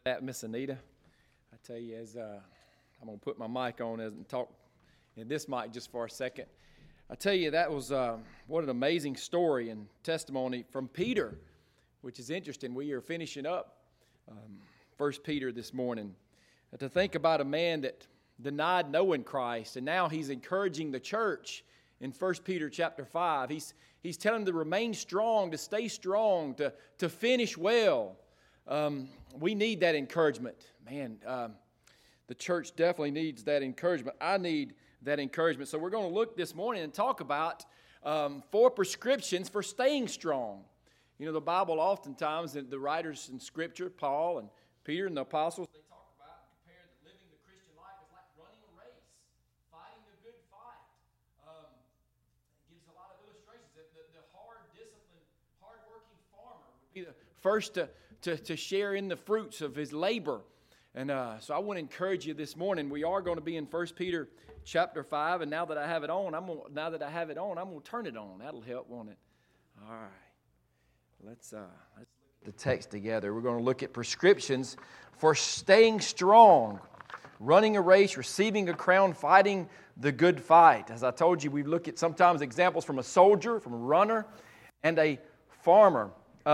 That Miss Anita, I tell you, I'm going to put my mic on and talk in this mic just for a second. I tell you, that was what an amazing story and testimony from Peter, which is interesting. We are finishing up 1 Peter this morning. To think about a man that denied knowing Christ, and now he's encouraging the church in 1 Peter chapter 5. He's telling them to remain strong, to stay strong, to finish well. We need that encouragement. Man, the church definitely needs that encouragement. I need that encouragement. So we're going to look this morning and talk about 4 prescriptions for staying strong. You know, the Bible oftentimes, the writers in Scripture, Paul and Peter and the apostles, they talk about and compare that living the Christian life is like running a race, fighting a good fight. It gives a lot of illustrations. The hard, disciplined, hard-working farmer would be the first to share in the fruits of his labor. And so I want to encourage you this morning. We are going to be in 1 Peter chapter 5, and now that I have it on, I'm going to turn it on. That'll help, won't it? All right. Let's look at the text together. We're going to look at prescriptions for staying strong, running a race, receiving a crown, fighting the good fight. As I told you, we look at sometimes examples from a soldier, from a runner, and a farmer.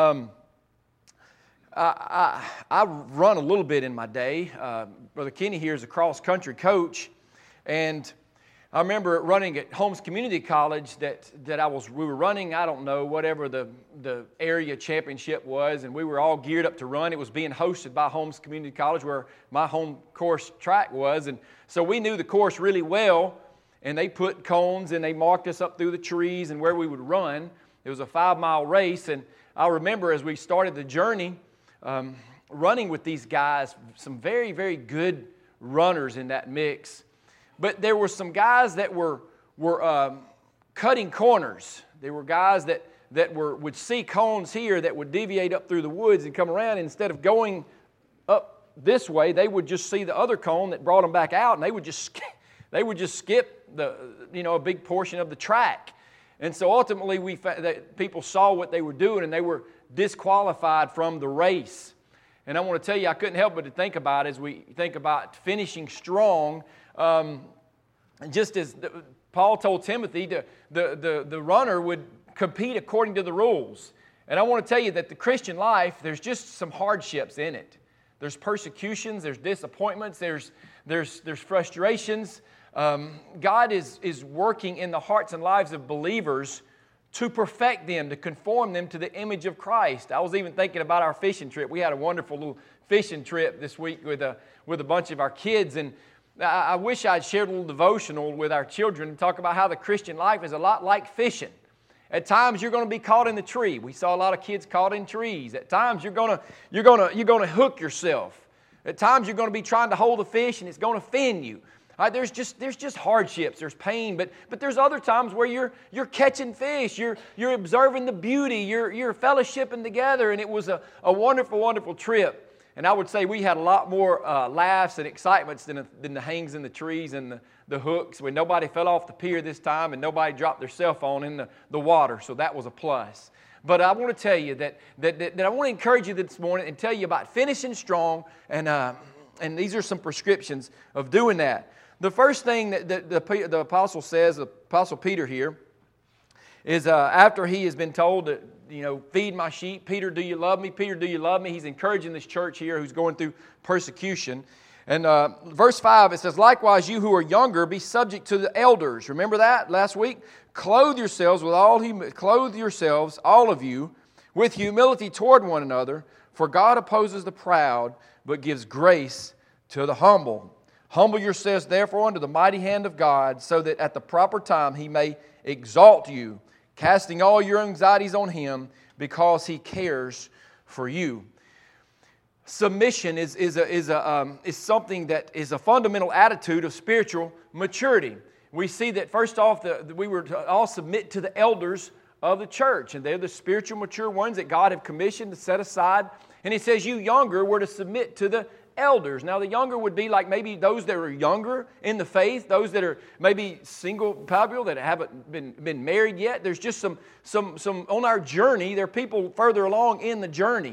I run a little bit in my day. Brother Kenny here is a cross-country coach, and I remember running at Holmes Community College that we were running, I don't know, whatever the area championship was, and we were all geared up to run. It was being hosted by Holmes Community College where my home course track was, and so we knew the course really well, and they put cones and they marked us up through the trees and where we would run. It was a 5-mile race, and I remember as we started the journey, running with these guys, some very, very good runners in that mix. But there were some guys that were cutting corners. There were guys that would see cones here that would deviate up through the woods and come around. And instead of going up this way, they would just see the other cone that brought them back out, and they would just skip a big portion of the track. And so ultimately, that people saw what they were doing, and they were disqualified from the race. And I want to tell you, I couldn't help but to think about as we think about finishing strong. Just as Paul told Timothy, the runner would compete according to the rules. And I want to tell you that the Christian life, there's just some hardships in it. There's persecutions, there's disappointments, there's frustrations. God is working in the hearts and lives of believers to perfect them, to conform them to the image of Christ. I was even thinking about our fishing trip. We had a wonderful little fishing trip this week with a bunch of our kids, and I wish I'd shared a little devotional with our children and talk about how the Christian life is a lot like fishing. At times you're going to be caught in the tree. We saw a lot of kids caught in trees. At times you're going to hook yourself. At times you're going to be trying to hold a fish and it's going to fin you. There's just hardships, there's pain, but there's other times where you're catching fish, you're observing the beauty, you're fellowshipping together, and it was a wonderful, wonderful trip. And I would say we had a lot more laughs and excitements than the hangs in the trees and the hooks, when nobody fell off the pier this time and nobody dropped their cell phone in the water, so that was a plus. But I want to tell you that I want to encourage you this morning and tell you about finishing strong, and these are some prescriptions of doing that. The first thing that the apostle says, the apostle Peter here, is after he has been told that, feed my sheep. Peter, do you love me? Peter, do you love me? He's encouraging this church here who's going through persecution. And verse 5, it says, likewise, you who are younger, be subject to the elders. Remember that last week? Clothe yourselves, all of you, with humility toward one another, for God opposes the proud, but gives grace to the humble. Humble yourselves, therefore, under the mighty hand of God, so that at the proper time He may exalt you, casting all your anxieties on Him, because He cares for you. Submission is something that is a fundamental attitude of spiritual maturity. We see that first off, we were to all submit to the elders of the church, and they're the spiritual mature ones that God have commissioned to set aside. And He says you younger were to submit to the elders. Now the younger would be like maybe those that are younger in the faith, those that are maybe single people that haven't been married yet. There's just some on our journey. There are people further along in the journey.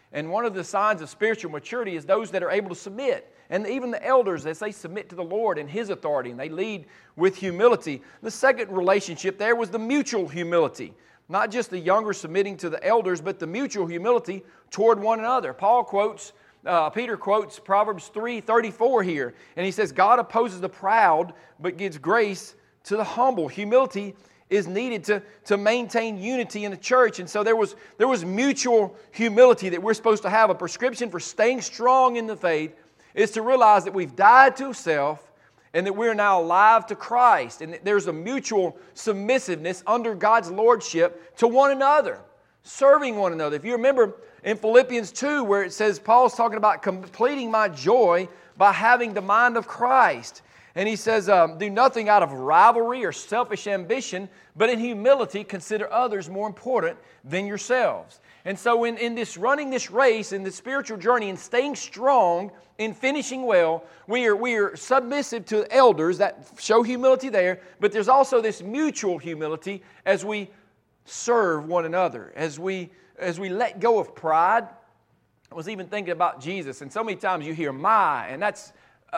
And one of the signs of spiritual maturity is those that are able to submit. And even the elders, as they submit to the Lord and His authority, and they lead with humility. The second relationship there was the mutual humility. Not just the younger submitting to the elders, but the mutual humility toward one another. Peter quotes Proverbs 3:34 here, and he says, God opposes the proud, but gives grace to the humble. Humility is needed to maintain unity in the church. And so there was mutual humility that we're supposed to have. A prescription for staying strong in the faith is to realize that we've died to self and that we're now alive to Christ. And there's a mutual submissiveness under God's lordship to one another, serving one another. If you remember in Philippians 2 where it says, Paul's talking about completing my joy by having the mind of Christ. And he says, do nothing out of rivalry or selfish ambition, but in humility consider others more important than yourselves. And so in this running this race, in the spiritual journey, and staying strong, in finishing well, we are submissive to elders that show humility there, but there's also this mutual humility as we serve one another, as we let go of pride. I was even thinking about Jesus, and so many times you hear my, and that's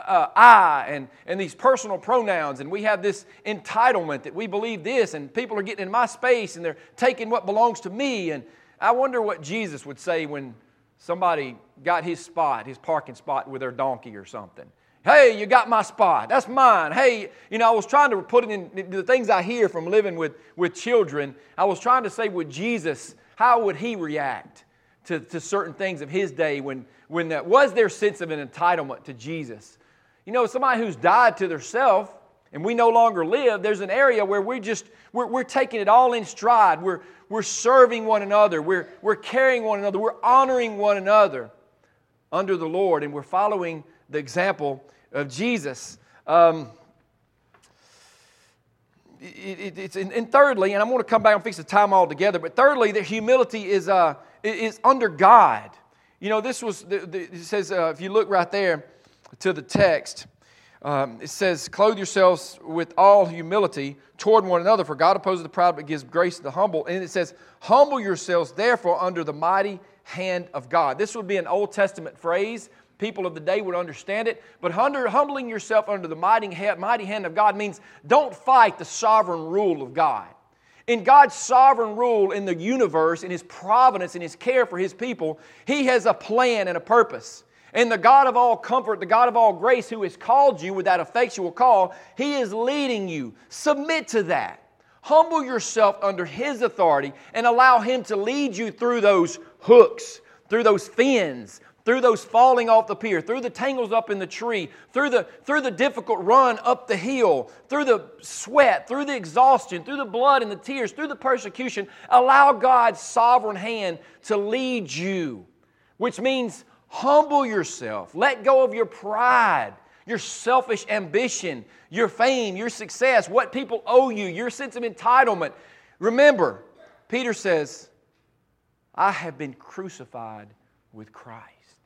I, and these personal pronouns, and we have this entitlement that we believe this, and people are getting in my space, and they're taking what belongs to me. And I wonder what Jesus would say when somebody got his parking spot with their donkey or something. Hey, you got my spot. That's mine. Hey, I was trying to put it in the things I hear from living with children. I was trying to say with Jesus, how would He react to certain things of His day when that was their sense of an entitlement to Jesus? Somebody who's died to theirself and we no longer live, there's an area where we're taking it all in stride. We're serving one another. We're carrying one another. We're honoring one another under the Lord, and we're following the example of Jesus. And thirdly, and I'm going to come back and fix the time all together, but thirdly, that humility is under God. It says, if you look right there to the text, it says, clothe yourselves with all humility toward one another, for God opposes the proud but gives grace to the humble. And it says, humble yourselves therefore under the mighty hand of God. This would be an Old Testament phrase. People of the day would understand it. But humbling yourself under the mighty hand of God means don't fight the sovereign rule of God. In God's sovereign rule in the universe, in His providence, in His care for His people, He has a plan and a purpose. And the God of all comfort, the God of all grace who has called you with that effectual call, He is leading you. Submit to that. Humble yourself under His authority and allow Him to lead you through those hooks, through those fins, through those falling off the pier, through the tangles up in the tree, through the difficult run up the hill, through the sweat, through the exhaustion, through the blood and the tears, through the persecution. Allow God's sovereign hand to lead you, which means humble yourself. Let go of your pride, your selfish ambition, your fame, your success, what people owe you, your sense of entitlement. Remember, Peter says, I have been crucified with Christ.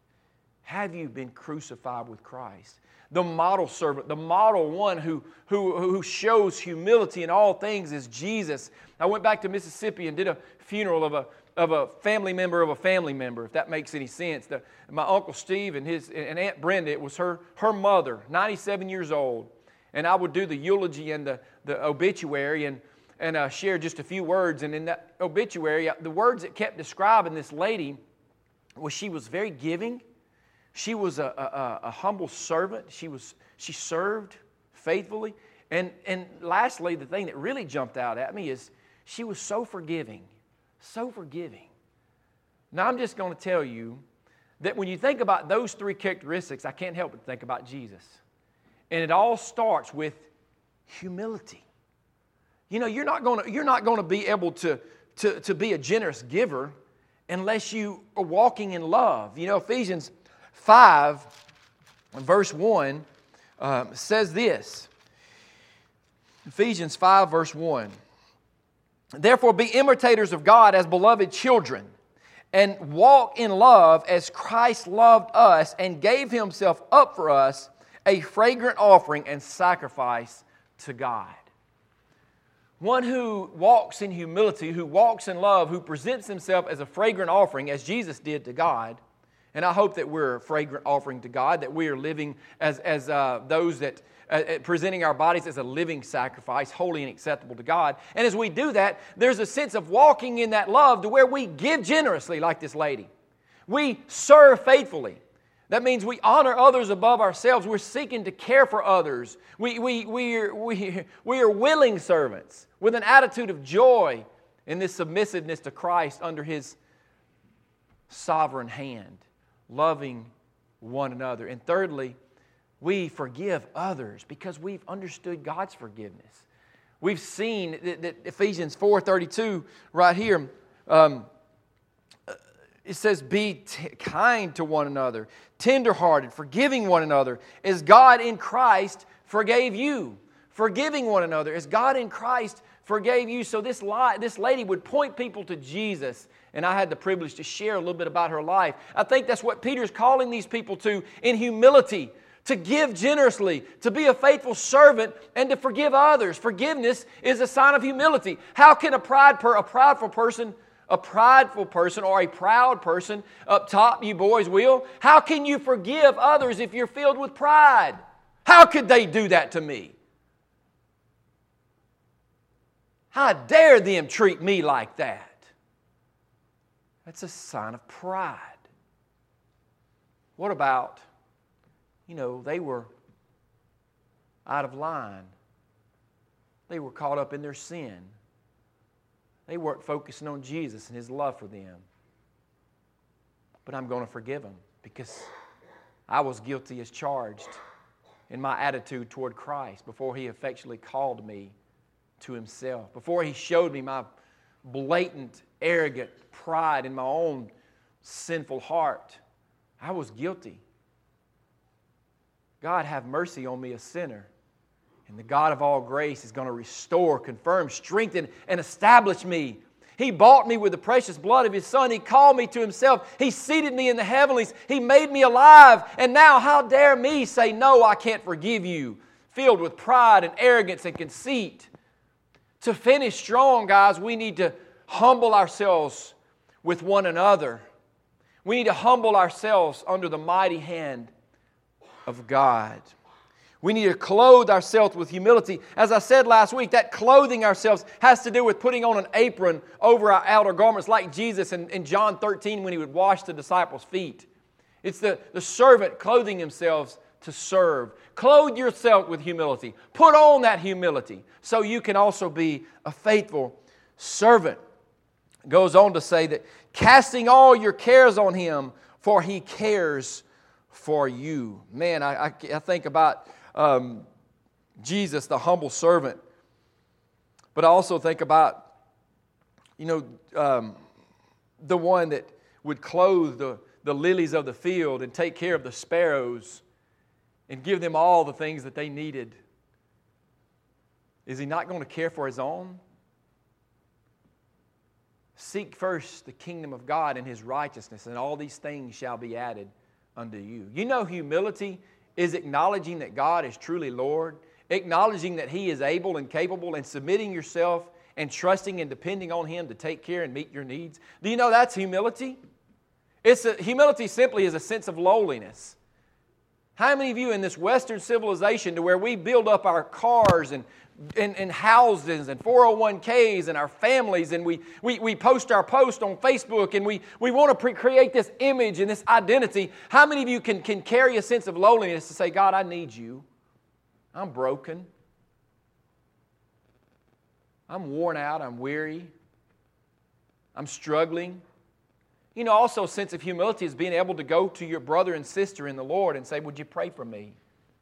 Have you been crucified with Christ? The model servant, the model one who shows humility in all things is Jesus. I went back to Mississippi and did a funeral of a family member of a family member, if that makes any sense. My Uncle Steve and Aunt Brenda, it was her mother, 97 years old. And I would do the eulogy and the obituary and share just a few words. And in that obituary, the words that kept describing this lady was she was very giving. She was a humble servant. She served faithfully. And lastly, the thing that really jumped out at me is she was so forgiving. So forgiving. Now, I'm just going to tell you that when you think about those three characteristics, I can't help but think about Jesus. And it all starts with humility. You're not going to be able to be a generous giver unless you are walking in love. Ephesians 5, verse 1 says this. Ephesians 5, verse 1. Therefore, be imitators of God as beloved children, and walk in love as Christ loved us and gave Himself up for us, a fragrant offering and sacrifice to God. One who walks in humility, who walks in love, who presents himself as a fragrant offering, as Jesus did to God. And I hope that we're a fragrant offering to God, that we are living as those that, presenting our bodies as a living sacrifice, holy and acceptable to God. And as we do that, there's a sense of walking in that love to where we give generously like this lady. We serve faithfully. That means we honor others above ourselves. We're seeking to care for others. We are willing servants with an attitude of joy in this submissiveness to Christ under His sovereign hand, loving one another. And thirdly, we forgive others because we've understood God's forgiveness. We've seen that Ephesians 4:32 right here, it says, be kind to one another, tenderhearted, forgiving one another, as God in Christ forgave you. Forgiving one another, as God in Christ forgave you. So this lady would point people to Jesus, and I had the privilege to share a little bit about her life. I think that's what Peter's calling these people to in humility, to give generously, to be a faithful servant, and to forgive others. Forgiveness is a sign of humility. How can a prideful person or a proud person up top, you boys will, how can you forgive others if you're filled with pride? How could they do that to me? How dare them treat me like that? That's a sign of pride. What about, they were out of line. They were caught up in their sin. They weren't focusing on Jesus and His love for them. But I'm going to forgive them because I was guilty as charged in my attitude toward Christ before He effectually called me to Himself, before He showed me my blatant, arrogant pride in my own sinful heart. I was guilty. God, have mercy on me, a sinner. And the God of all grace is going to restore, confirm, strengthen, and establish me. He bought me with the precious blood of His Son. He called me to Himself. He seated me in the heavenlies. He made me alive. And now how dare me say, no, I can't forgive you, filled with pride and arrogance and conceit. To finish strong, guys, we need to humble ourselves with one another. We need to humble ourselves under the mighty hand of God. We need to clothe ourselves with humility. As I said last week, that clothing ourselves has to do with putting on an apron over our outer garments like Jesus in John 13 when He would wash the disciples' feet. It's the servant clothing themselves to serve. Clothe yourself with humility. Put on that humility so you can also be a faithful servant. It goes on to say that casting all your cares on Him, for He cares for you. Man, I think about Jesus, the humble servant. But I also think about, the one that would clothe the lilies of the field and take care of the sparrows and give them all the things that they needed. Is He not going to care for His own? Seek first the kingdom of God and His righteousness, and all these things shall be added unto you. Humility is acknowledging that God is truly Lord, acknowledging that He is able and capable, and submitting yourself and trusting and depending on Him to take care and meet your needs. Do you know that's humility? Humility simply is a sense of lowliness. How many of you in this Western civilization to where we build up our cars and houses and 401ks and our families and we post our post on Facebook and we want to create this image and this identity. How many of you can carry a sense of lowliness to say, God, I need You. I'm broken. I'm worn out. I'm weary. I'm struggling. Also a sense of humility is being able to go to your brother and sister in the Lord and say, would you pray for me?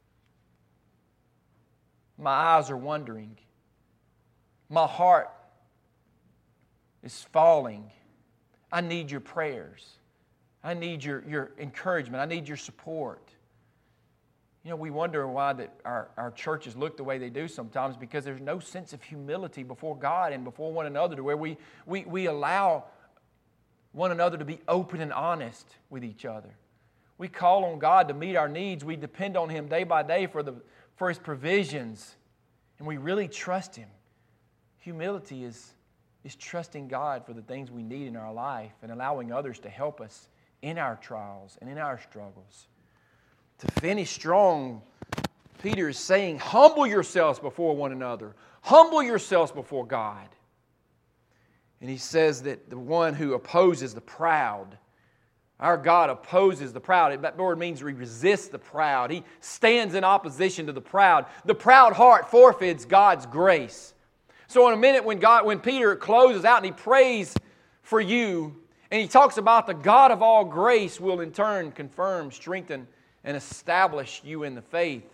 My eyes are wandering. My heart is falling. I need your prayers. I need your encouragement. I need your support. We wonder why that our churches look the way they do sometimes, because there's no sense of humility before God and before one another to where we allow one another to be open and honest with each other. We call on God to meet our needs. We depend on Him day by day for His provisions. And we really trust Him. Humility is trusting God for the things we need in our life and allowing others to help us in our trials and in our struggles. To finish strong, Peter is saying, humble yourselves before one another. Humble yourselves before God. And he says that the one who opposes the proud, our God opposes the proud. That word means he resists the proud. He stands in opposition to the proud. The proud heart forfeits God's grace. So in a minute when Peter closes out and he prays for you, and he talks about the God of all grace will in turn confirm, strengthen, and establish you in the faith.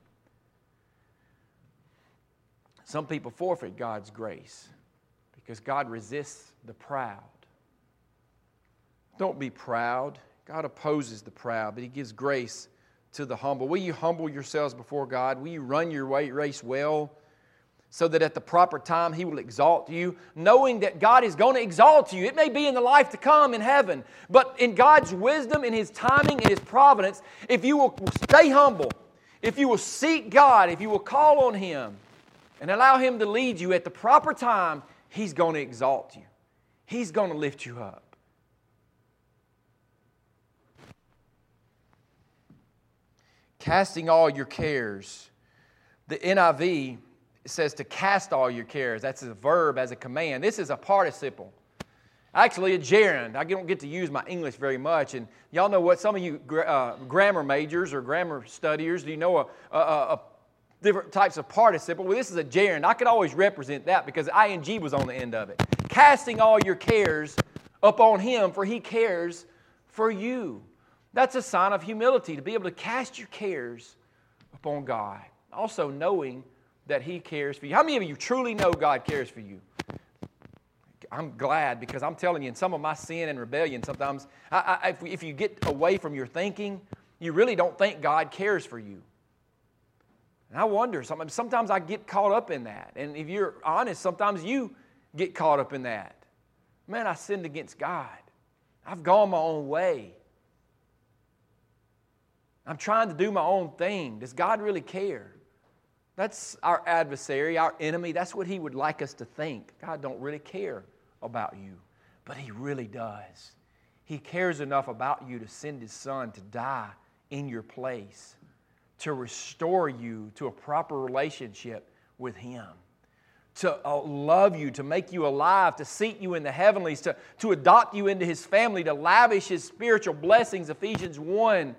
Some people forfeit God's grace because God resists the proud. Don't be proud. God opposes the proud, but He gives grace to the humble. Will you humble yourselves before God? Will you run your race well so that at the proper time He will exalt you, knowing that God is going to exalt you? It may be in the life to come in heaven, but in God's wisdom, in His timing, in His providence, if you will stay humble, if you will seek God, if you will call on Him and allow Him to lead you at the proper time, He's going to exalt you. He's going to lift you up. Casting all your cares. The NIV says to cast all your cares. That's a verb as a command. This is a participle. Actually, a gerund. I don't get to use my English very much. And y'all know what? Some of you grammar majors or grammar studiers, do you know different types of participle? Well, this is a gerund. I could always represent that because ing was on the end of it. Casting all your cares upon Him, for He cares for you. That's a sign of humility, to be able to cast your cares upon God. Also knowing that He cares for you. How many of you truly know God cares for you? I'm glad, because I'm telling you, in some of my sin and rebellion, sometimes if you get away from your thinking, you really don't think God cares for you. And I wonder, sometimes I get caught up in that. And if you're honest, sometimes you get caught up in that. Man, I sinned against God. I've gone my own way. I'm trying to do my own thing. Does God really care? That's our adversary, our enemy. That's what he would like us to think. God don't really care about you, but He really does. He cares enough about you to send His Son to die in your place, to restore you to a proper relationship with Him, to love you, to make you alive, to seat you in the heavenlies, to adopt you into His family, to lavish His spiritual blessings, Ephesians 1.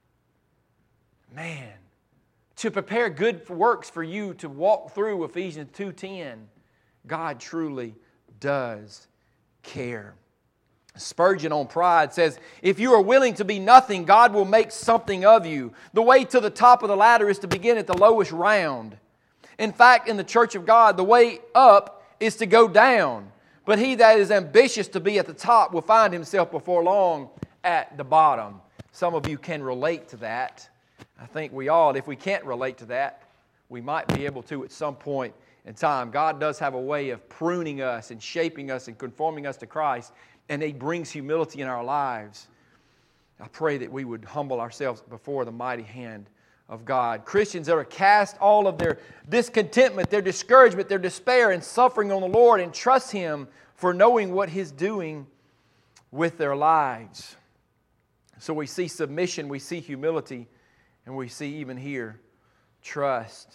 Man, to prepare good works for you to walk through, Ephesians 2:10. God truly does care. Spurgeon on pride says, if you are willing to be nothing, God will make something of you. The way to the top of the ladder is to begin at the lowest round. In fact, in the church of God, the way up is to go down. But he that is ambitious to be at the top will find himself before long at the bottom. Some of you can relate to that. I think we all, if we can't relate to that, we might be able to at some point in time. God does have a way of pruning us and shaping us and conforming us to Christ, and He brings humility in our lives. I pray that we would humble ourselves before the mighty hand of God. Christians that are cast all of their discontentment, their discouragement, their despair and suffering on the Lord and trust Him for knowing what He's doing with their lives. So we see submission, we see humility, and we see even here, trust.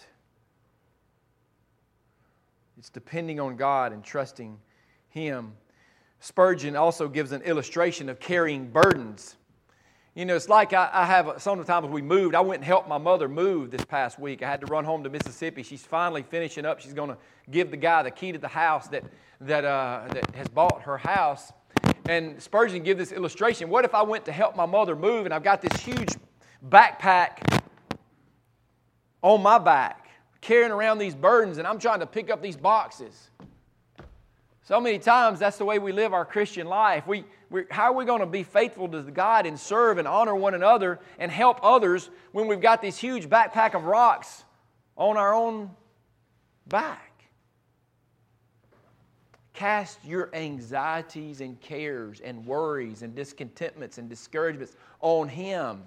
It's depending on God and trusting Him. Spurgeon also gives an illustration of carrying burdens. You know, it's like I have, sometimes we moved. I went and helped my mother move this past week. I had to run home to Mississippi. She's finally finishing up. She's going to give the guy the key to the house that has bought her house. And Spurgeon gives this illustration. What if I went to help my mother move and I've got this huge backpack on my back, carrying around these burdens, and I'm trying to pick up these boxes? So many times that's the way we live our Christian life. How are we going to be faithful to God and serve and honor one another and help others when we've got this huge backpack of rocks on our own back? Cast your anxieties and cares and worries and discontentments and discouragements on Him.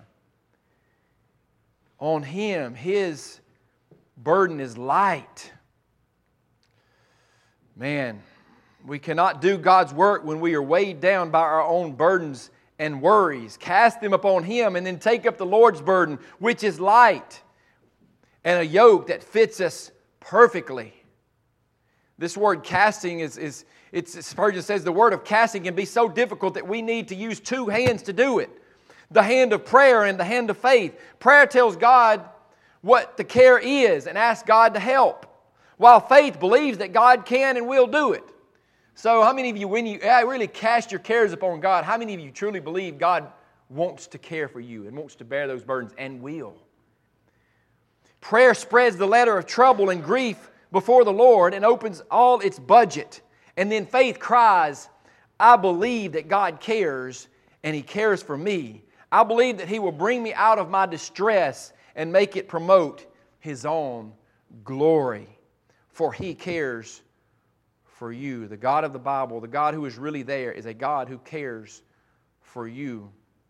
On Him. His burden is light. Man, we cannot do God's work when we are weighed down by our own burdens and worries. Cast them upon Him and then take up the Lord's burden, which is light and a yoke that fits us perfectly. This word casting Spurgeon says the word of casting can be so difficult that we need to use two hands to do it. The hand of prayer and the hand of faith. Prayer tells God what the care is and asks God to help, while faith believes that God can and will do it. So how many of you, when you really cast your cares upon God, how many of you truly believe God wants to care for you and wants to bear those burdens and will? Prayer spreads the letter of trouble and grief before the Lord and opens all its budget. And then faith cries, I believe that God cares and He cares for me. I believe that He will bring me out of my distress and make it promote His own glory. For He cares for you. The God of the Bible, the God who is really there, is a God who cares for you.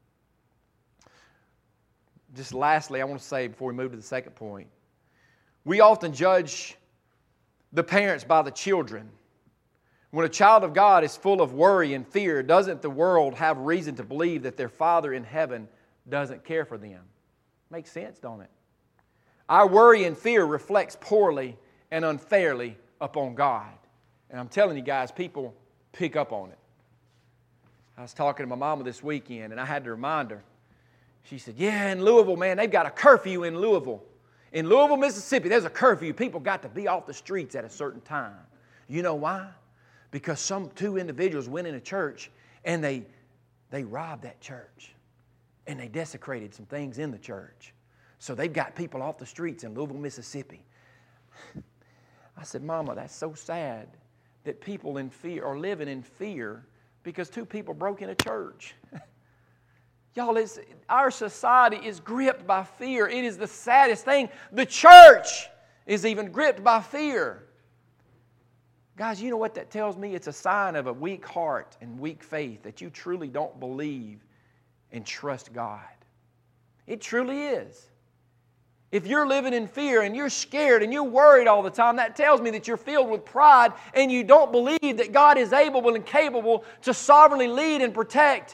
Just lastly, I want to say before we move to the second point, we often judge the parents by the children. When a child of God is full of worry and fear, doesn't the world have reason to believe that their Father in heaven doesn't care for them? Makes sense, don't it? Our worry and fear reflects poorly and unfairly upon God. And I'm telling you guys, people pick up on it. I was talking to my mama this weekend, and I had to remind her. She said, yeah, in Louisville, man, they've got a curfew in Louisville. In Louisville, Mississippi, there's a curfew. People got to be off the streets at a certain time. You know why? Because two individuals went in a church, and they robbed that church. And they desecrated some things in the church. So they've got people off the streets in Louisville, Mississippi. I said, Mama, that's so sad that people in fear are living in fear because two people broke in a church. Y'all, our society is gripped by fear. It is the saddest thing. The church is even gripped by fear. Guys, you know what that tells me? It's a sign of a weak heart and weak faith, that you truly don't believe and trust God. It truly is. If you're living in fear and you're scared and you're worried all the time, that tells me that you're filled with pride and you don't believe that God is able and capable to sovereignly lead and protect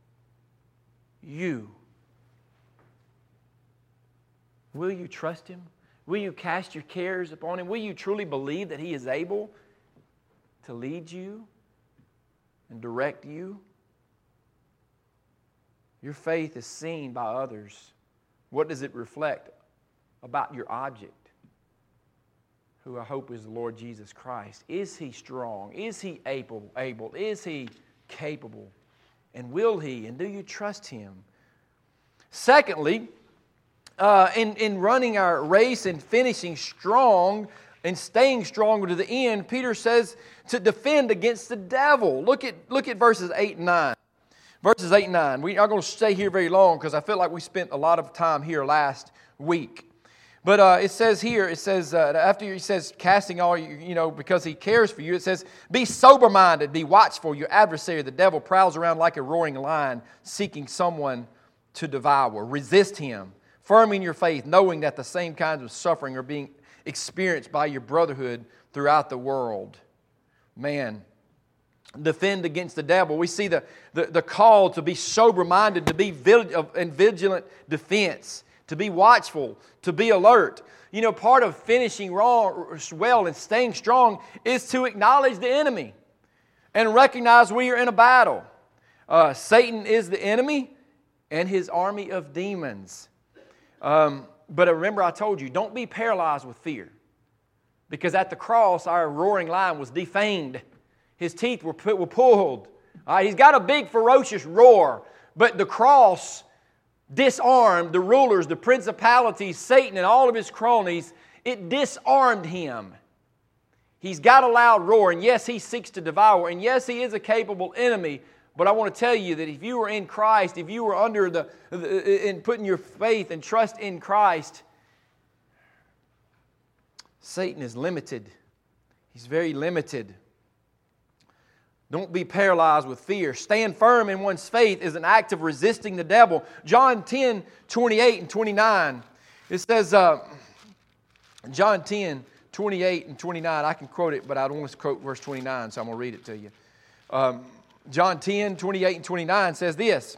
you. Will you trust Him? Will you cast your cares upon Him? Will you truly believe that He is able to lead you and direct you? Your faith is seen by others. What does it reflect about your object, who I hope is the Lord Jesus Christ? Is He strong? Is He able? Is He capable? And will He? And do you trust Him? Secondly, in running our race and finishing strong and staying strong to the end, Peter says to defend against the devil. Look at verses 8 and 9. Verses 8 and 9. We aren't going to stay here very long because I feel like we spent a lot of time here last week. But it says here, after he says, casting all, because He cares for you, it says, be sober-minded, be watchful. Your adversary, the devil, prowls around like a roaring lion, seeking someone to devour. Resist him, firm in your faith, knowing that the same kinds of suffering are being experienced by your brotherhood throughout the world. Man, defend against the devil. We see the call to be sober-minded, to be in vigilant defense, to be watchful, to be alert. You know, part of finishing well and staying strong is to acknowledge the enemy and recognize we are in a battle. Satan is the enemy and his army of demons. But remember, I told you, don't be paralyzed with fear. Because at the cross, our roaring lion was defanged. His teeth were pulled. He's got a big, ferocious roar. But the cross disarmed the rulers, the principalities, Satan and all of his cronies. It disarmed him. He's got a loud roar, and yes, he seeks to devour, and yes, he is a capable enemy. But I want to tell you that if you were in Christ, if you were in putting your faith and trust in Christ, Satan is limited. He's very limited. Don't be paralyzed with fear. Stand firm in one's faith is an act of resisting the devil. John 10:28 and 29. It says, John 10:28 28 and 29. I can quote it, but I don't want to quote verse 29, so I'm going to read it to you. John 10, 28 and 29 says this.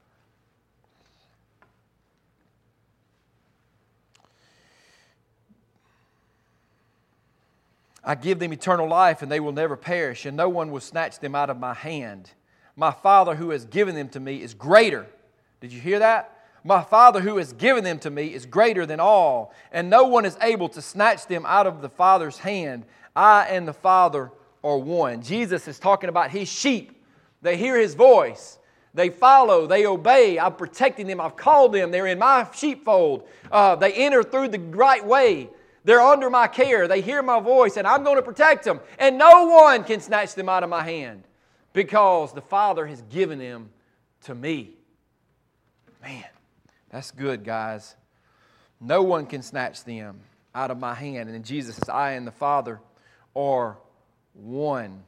I give them eternal life, and they will never perish, and no one will snatch them out of my hand. My Father who has given them to me is greater. Did you hear that? My Father who has given them to me is greater than all, and no one is able to snatch them out of the Father's hand. I and the Father are one. Jesus is talking about His sheep. They hear His voice. They follow. They obey. I'm protecting them. I've called them. They're in my sheepfold. They enter through the right way. They're under my care. They hear my voice, and I'm going to protect them. And no one can snatch them out of my hand because the Father has given them to me. Man, that's good, guys. No one can snatch them out of my hand. And then Jesus says, I and the Father are one.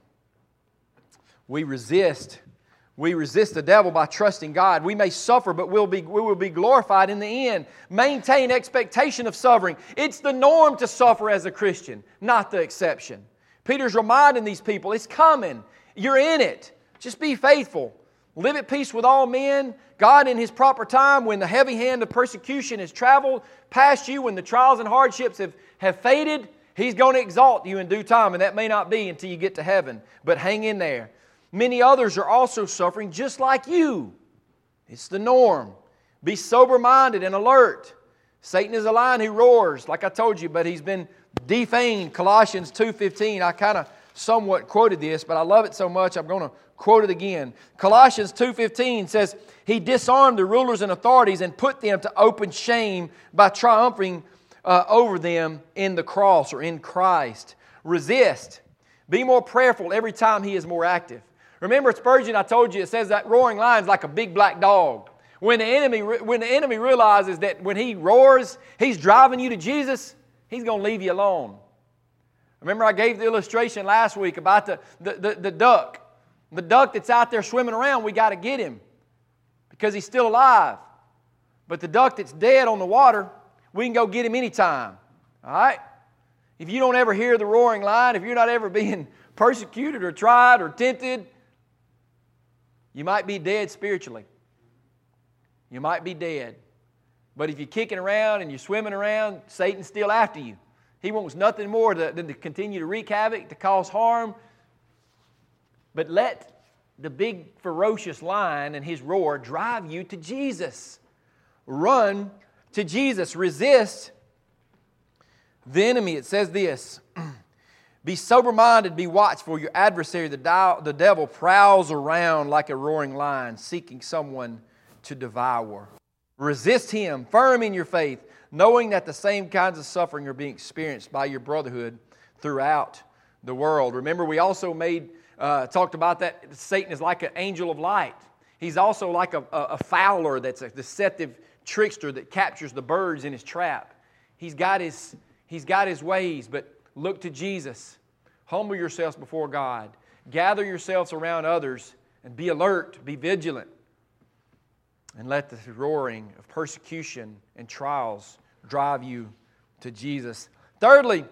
We resist the devil by trusting God. We may suffer, but we will be glorified in the end. Maintain expectation of suffering. It's the norm to suffer as a Christian, not the exception. Peter's reminding these people, it's coming. You're in it. Just be faithful. Live at peace with all men. God in His proper time, when the heavy hand of persecution has traveled past you, when the trials and hardships have faded, He's going to exalt you in due time, and that may not be until you get to heaven. But hang in there. Many others are also suffering just like you. It's the norm. Be sober-minded and alert. Satan is a lion who roars, like I told you, but he's been defamed. Colossians 2:15. I kind of somewhat quoted this, but I love it so much I'm going to quote it again. Colossians 2:15 says, He disarmed the rulers and authorities and put them to open shame by triumphing over them in the cross or in Christ. Resist. Be more prayerful every time He is more active. Remember Spurgeon, I told you, it says that roaring lion is like a big black dog. When the enemy realizes that when he roars, he's driving you to Jesus, he's going to leave you alone. Remember I gave the illustration last week about the duck. The duck that's out there swimming around, we got to get him because he's still alive. But the duck that's dead on the water, we can go get him anytime. All right? If you don't ever hear the roaring lion, if you're not ever being persecuted or tried or tempted, you might be dead spiritually. You might be dead. But if you're kicking around and you're swimming around, Satan's still after you. He wants nothing more than to continue to wreak havoc, to cause harm. But let the big ferocious lion and his roar drive you to Jesus. Run to Jesus. Resist the enemy. It says this. Be sober-minded, be watchful. Your adversary, the devil, prowls around like a roaring lion, seeking someone to devour. Resist him, firm in your faith, knowing that the same kinds of suffering are being experienced by your brotherhood throughout the world. Remember, we also talked about that Satan is like an angel of light. He's also like a fowler that's a deceptive trickster that captures the birds in his trap. He's got his ways, but look to Jesus. Humble yourselves before God. Gather yourselves around others and be alert, be vigilant. And let the roaring of persecution and trials drive you to Jesus. Thirdly,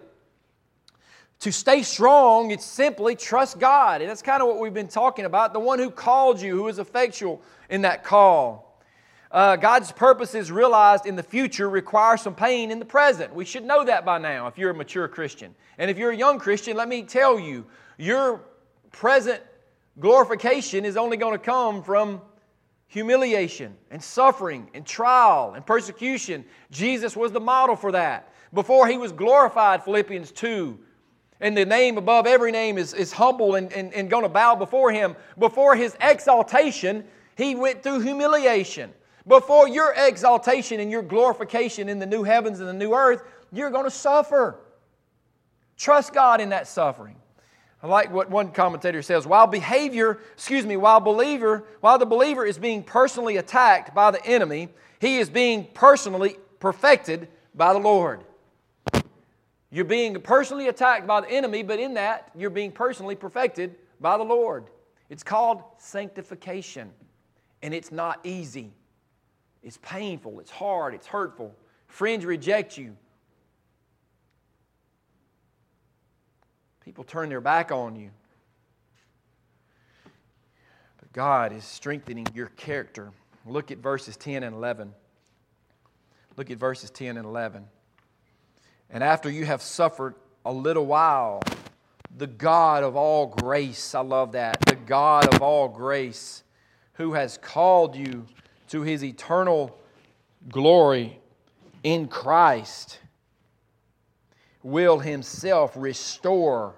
to stay strong, it's simply trust God. And that's kind of what we've been talking about. The one who called you, who is effectual in that call. God's purposes realized in the future require some pain in the present. We should know that by now if you're a mature Christian. And if you're a young Christian, let me tell you, your present glorification is only going to come from humiliation and suffering and trial and persecution. Jesus was the model for that. Before He was glorified, Philippians 2, and the name above every name is humble and going to bow before Him. Before His exaltation, He went through humiliation. Before your exaltation and your glorification in the new heavens and the new earth, you're going to suffer. Trust God in that suffering. I like what one commentator says. While the believer is being personally attacked by the enemy, he is being personally perfected by the Lord. You're being personally attacked by the enemy, but in that, you're being personally perfected by the Lord. It's called sanctification, and it's not easy. It's painful, it's hard, it's hurtful. Friends reject you. People turn their back on you. But God is strengthening your character. Look at verses 10 and 11. Look at verses 10 and 11. And after you have suffered a little while, the God of all grace, I love that, the God of all grace, who has called you to His eternal glory in Christ, will Himself restore,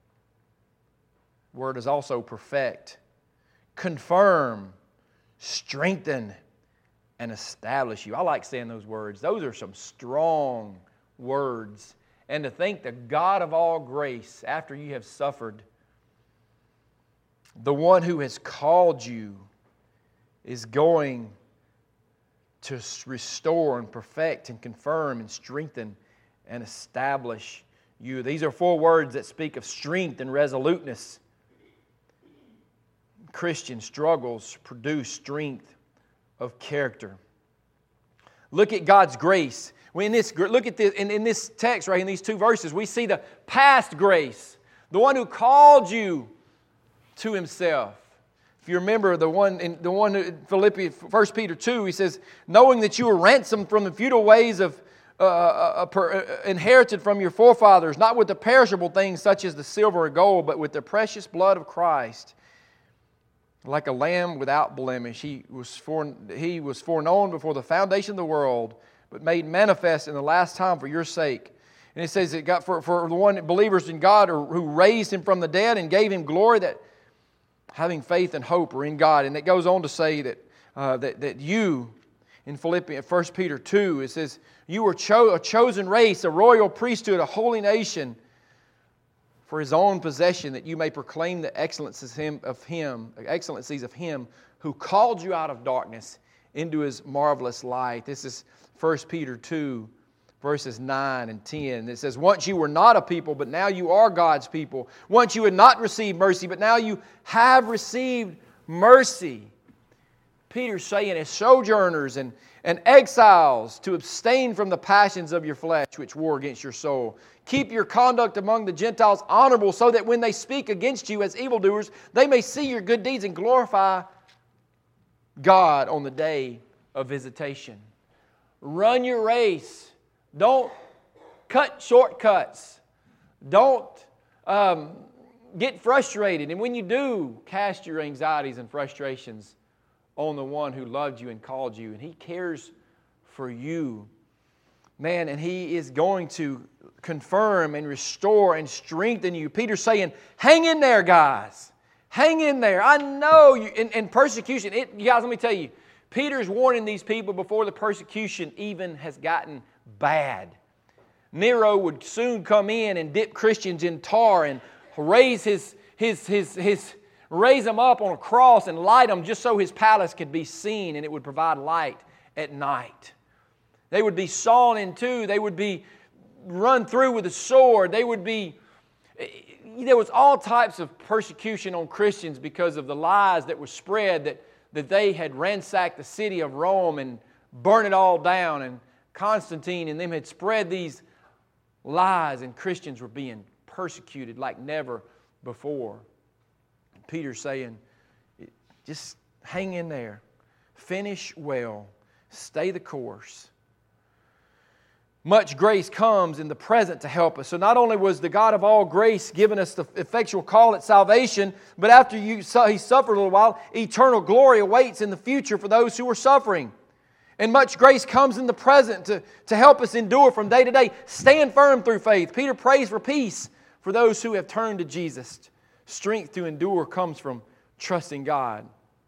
word is also perfect, confirm, strengthen, and establish you. I like saying those words. Those are some strong words. And to think the God of all grace, after you have suffered, the one who has called you is going to restore and perfect and confirm and strengthen and establish you. These are 4 words that speak of strength and resoluteness. Christian struggles produce strength of character. Look at God's grace. Look at this in this text right in these 2 verses. We see the past grace, the one who called you to Himself. If you remember the one in Philippians, 1 Peter 2, he says, knowing that you were ransomed from the futile ways of inherited from your forefathers, not with the perishable things such as the silver or gold, but with the precious blood of Christ. Like a lamb without blemish, He was foreknown before the foundation of the world, but made manifest in the last time for your sake. And it says it got for the one believers in God who raised Him from the dead and gave Him glory, that having faith and hope are in God. And it goes on to say that you, in Philippians, 1 Peter 2, it says, you were a chosen race, a royal priesthood, a holy nation, for His own possession, that you may proclaim the excellencies of Him who called you out of darkness into His marvelous light. This is 1 Peter 2, verses 9 and 10. It says, once you were not a people, but now you are God's people. Once you had not received mercy, but now you have received mercy. Peter's saying, as sojourners and exiles, to abstain from the passions of your flesh, which war against your soul. Keep your conduct among the Gentiles honorable, so that when they speak against you as evildoers, they may see your good deeds and glorify God on the day of visitation. Run your race. Don't cut shortcuts. Don't get frustrated. And when you do, cast your anxieties and frustrations on the one who loved you and called you. And He cares for you. Man, and He is going to confirm and restore and strengthen you. Peter's saying, hang in there, guys. Hang in there. I know you in persecution. You guys, let me tell you, Peter's warning these people before the persecution even has gotten bad. Nero would soon come in and dip Christians in tar and raise raise them up on a cross and light them just so his palace could be seen, and it would provide light at night. They would be sawn in two. They would be run through with a sword. There was all types of persecution on Christians because of the lies that were spread that they had ransacked the city of Rome and burned it all down. And Constantine and them had spread these lies, and Christians were being persecuted like never before. Peter's saying, just hang in there. Finish well. Stay the course. Much grace comes in the present to help us. So not only was the God of all grace giving us the effectual call at salvation, but after He suffered a little while, eternal glory awaits in the future for those who are suffering. And much grace comes in the present to help us endure from day to day. Stand firm through faith. Peter prays for peace for those who have turned to Jesus. Strength to endure comes from trusting God.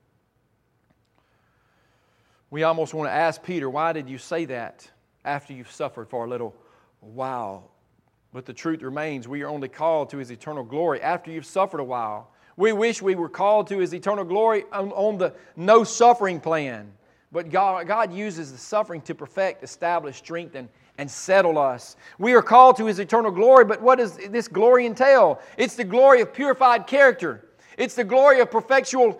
We almost want to ask Peter, why did you say that after you've suffered for a little while? But the truth remains, we are only called to His eternal glory after you've suffered a while. We wish we were called to His eternal glory on the no suffering plan. But God uses the suffering to perfect, establish, strengthen, and settle us. We are called to His eternal glory, but what does this glory entail? It's the glory of purified character. It's the glory of perfected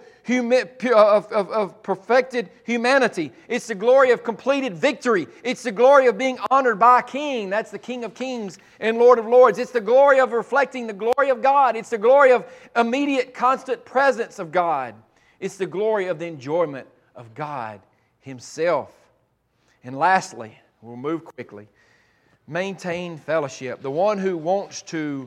humanity. It's the glory of completed victory. It's the glory of being honored by a king. That's the King of Kings and Lord of Lords. It's the glory of reflecting the glory of God. It's the glory of immediate, constant presence of God. It's the glory of the enjoyment of God Himself. And lastly, we'll move quickly, maintain fellowship. The one who wants to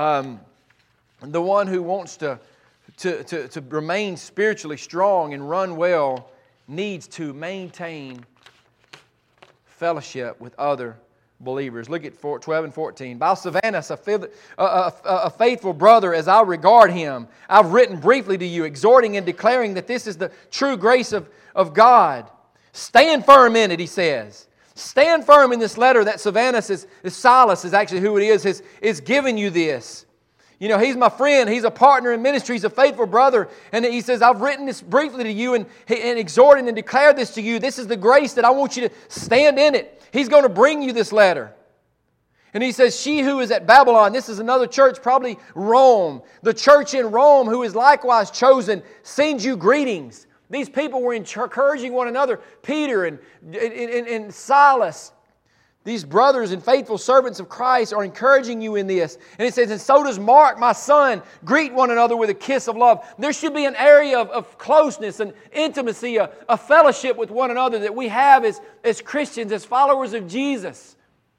remain spiritually strong and run well needs to maintain fellowship with other believers. Look at 12 and 14. By Silvanus, a faithful brother as I regard him, I've written briefly to you, exhorting and declaring that this is the true grace of God. Stand firm in it, he says. Stand firm in this letter that Silvanus Silas is actually who it is giving you this. You know, he's my friend. He's a partner in ministry. He's a faithful brother. And he says, I've written this briefly to you and exhorted and declared this to you. This is the grace that I want you to stand in it. He's going to bring you this letter. And he says, she who is at Babylon, this is another church, probably Rome. The church in Rome, who is likewise chosen, sends you greetings. These people were encouraging one another. Peter and Silas, these brothers and faithful servants of Christ are encouraging you in this. And it says, and so does Mark, my son. Greet one another with a kiss of love. There should be an area of closeness and intimacy, a fellowship with one another that we have as Christians, as followers of Jesus.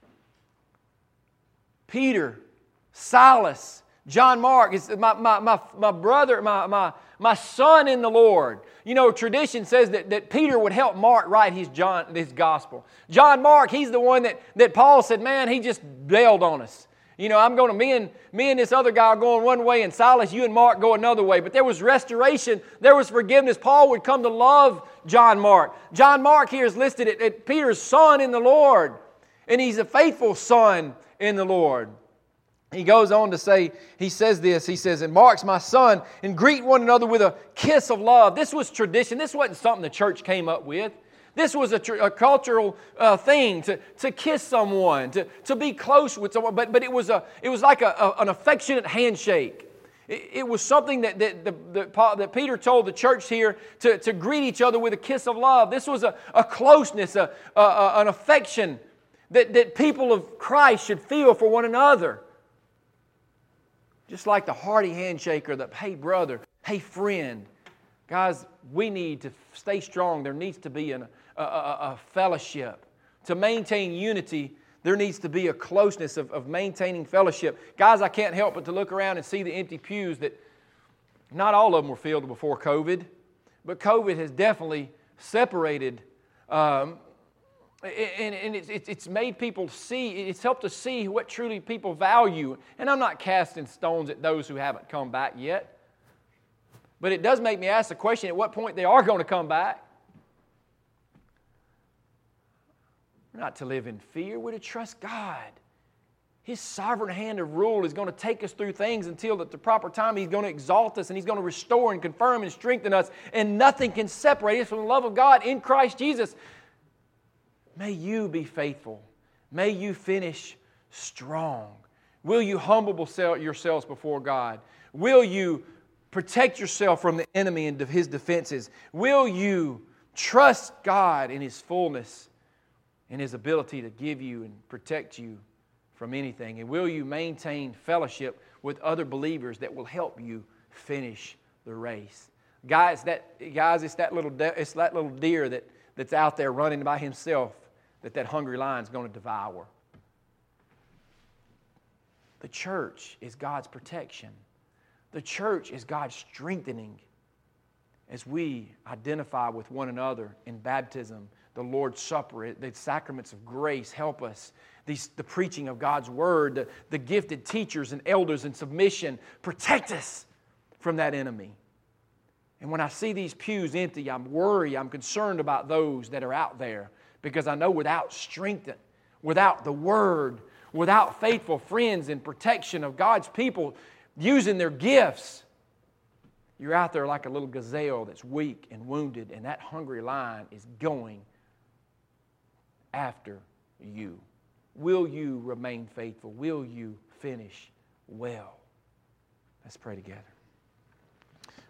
Peter, Silas, John Mark is my brother, my son in the Lord. You know, tradition says that Peter would help Mark write his gospel. John Mark, he's the one that Paul said, man, he just bailed on us. You know, me and this other guy are going one way, and Silas, you and Mark go another way. But there was restoration, there was forgiveness. Paul would come to love John Mark. John Mark here is listed at Peter's son in the Lord. And he's a faithful son in the Lord. He goes on to say, he says, and Mark's my son, and greet one another with a kiss of love. This was tradition. This wasn't something the church came up with. This was a cultural thing to kiss someone, to be close with someone. But it was like an affectionate handshake. It was something that Peter told the church here to greet each other with a kiss of love. This was a closeness, an affection that people of Christ should feel for one another. Just like the hearty handshake or the, hey brother, hey friend. Guys, we need to stay strong. There needs to be a fellowship. To maintain unity, there needs to be a closeness of maintaining fellowship. Guys, I can't help but to look around and see the empty pews that not all of them were filled before COVID, but COVID has definitely separated and it's made people see, it's helped us see what truly people value. And I'm not casting stones at those who haven't come back yet. But it does make me ask the question at what point they are going to come back. We're not to live in fear, we're to trust God. His sovereign hand of rule is going to take us through things until at the proper time He's going to exalt us and He's going to restore and confirm and strengthen us. And nothing can separate us from the love of God in Christ Jesus. May you be faithful. May you finish strong. Will you humble yourselves before God? Will you protect yourself from the enemy and his defenses? Will you trust God in His fullness and His ability to give you and protect you from anything? And will you maintain fellowship with other believers that will help you finish the race? Guys, it's that little deer that's out there running by himself that hungry lion's going to devour. The church is God's protection. The church is God's strengthening as we identify with one another in baptism, the Lord's Supper, the sacraments of grace help us. The preaching of God's Word, the gifted teachers and elders in submission protect us from that enemy. And when I see these pews empty, I'm worried, I'm concerned about those that are out there. Because I know without strength, without the Word, without faithful friends and protection of God's people using their gifts, you're out there like a little gazelle that's weak and wounded, and that hungry lion is going after you. Will you remain faithful? Will you finish well? Let's pray together.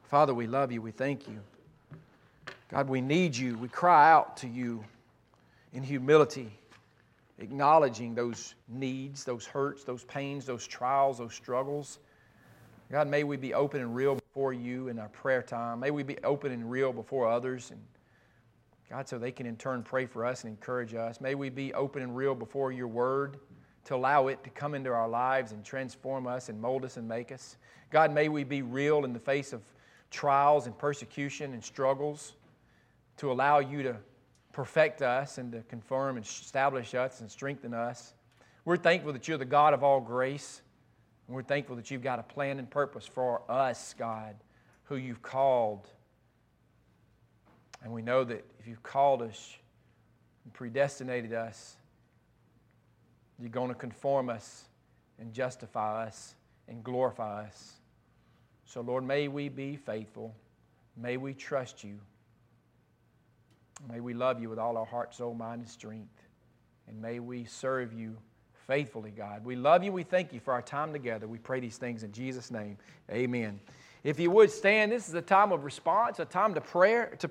Father, we love you. We thank you. God, we need you. We cry out to you in humility, acknowledging those needs, those hurts, those pains, those trials, those struggles. God, may we be open and real before you in our prayer time. May we be open and real before others, and God, so they can in turn pray for us and encourage us. May we be open and real before your word to allow it to come into our lives and transform us and mold us and make us. God, may we be real in the face of trials and persecution and struggles to allow you to perfect us and to confirm and establish us and strengthen us. We're thankful that you're the God of all grace. And we're thankful that you've got a plan and purpose for us, God, who you've called. And we know that if you've called us and predestinated us, you're going to conform us and justify us and glorify us. So, Lord, may we be faithful. May we trust you. May we love you with all our heart, soul, mind, and strength. And may we serve you faithfully, God. We love you. We thank you for our time together. We pray these things in Jesus' name. Amen. If you would stand, this is a time of response, a time to prayer.